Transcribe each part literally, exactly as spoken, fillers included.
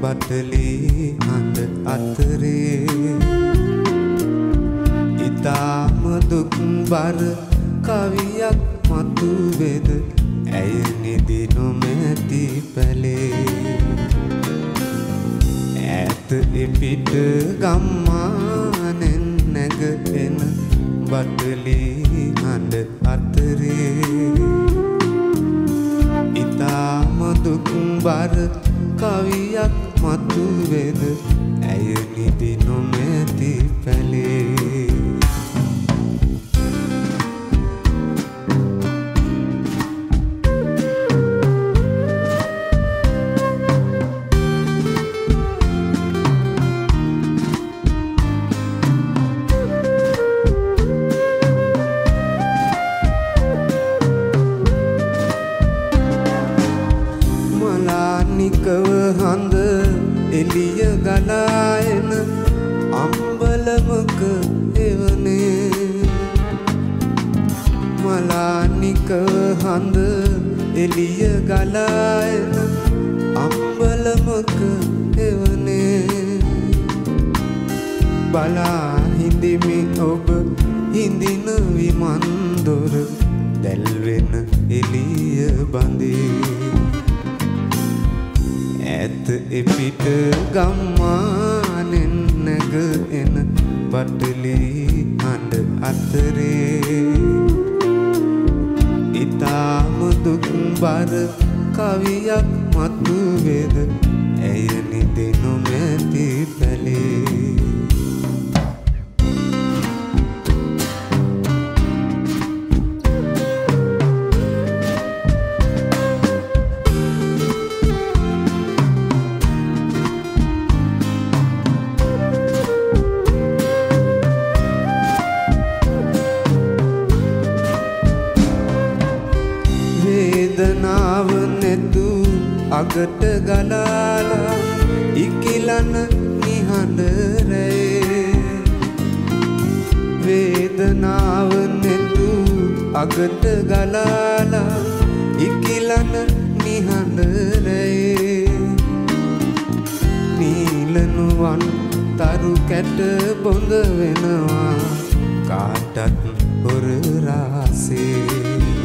බටලි හඬ අතරේ ඉතාම දුක් බර කවියක් මතුවේද ඇය නිදි නොමැති පැලේ ඈත එපිට ගම්මානෙන් නැගෙන බටලි හඬ අතරේ ඉතාම දුක් බර කවියක් මතුවේද ඇය නිදි නොමැති පැලේ නිකව හඳ එළිය ගලායන අම්බලමක එවනේ මලානිකව හඳ එළිය ගලායන අම්බලමක එවනේ බලා හිඳිමි ඔබ හිඳින විමන් දොර දැල්වෙන එළිය බඳේ ඈත එපිට ගම්මානෙන් නැගෙන බටලි හඬ අතරේ ඉතාම දුක් බර කවියක් මතුවේද ඇය නිදි නොමැති පැලේ වේදනාව නැතු අගට ගලාලා ඉකිලන නිහඬ රැයේ වේදනාව නැතු අගට ගලාලා ඉකිලන නිහඬ රැයේ නීලනුවන් තරු කැට බොඳ වෙනවා කාටත් හොර රාසේ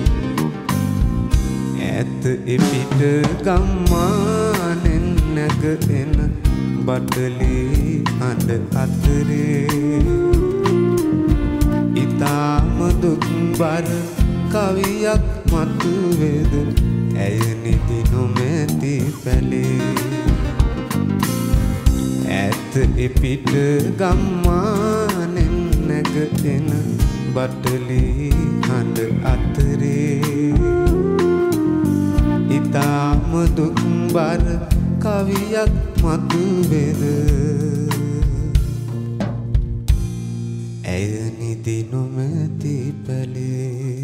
ඈත එපිට ගම්මානෙන් නැගෙන බටලි හඬ අතරේ ඉතාම දුක් බර කවියක් මතුවේද ඇය නිදි නොමැති පැලේ ඈත එපිට ගම්මානෙන් නැගෙන බටලි හඬ අතරේ ඉතාම දුක් බර කවියක් මතුවේද ඇය නිදි නොමැති පැලේ